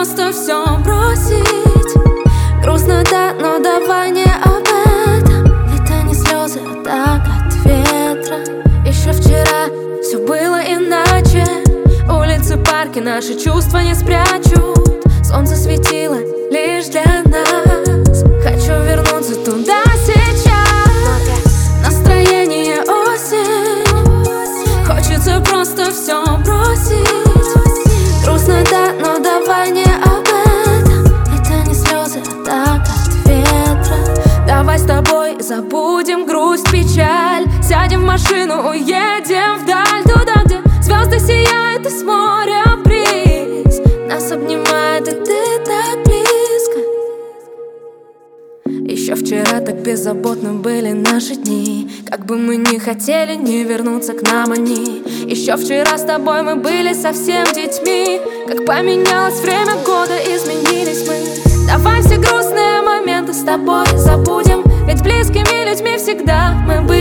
просто все бросить. Грустно, да, но давай не об этом. Ведь это не слезы, а так от ветра. Еще вчера все было иначе. Улицы, парки наши чувства не спрячут. Солнце светило лишь для нас. Хочу вернуться туда сейчас. Настроение осень. Хочется просто все бросить. Грустно, да, но давай не об этом. Это не слезы, а так от ветра. Давай с тобой забудем грусть, печаль. Сядем в машину, уедем вдаль, туда, где звезды сияют и с моря бриз нас обнимает, и ты так близко. Еще вчера так беззаботны были наши дни. Как бы мы ни хотели, не вернуться к нам они. Еще вчера с тобой мы были совсем детьми. Как поменялось время года, изменились мы. Давай все грустные моменты с тобой забудем. Ведь близкими людьми всегда мы были.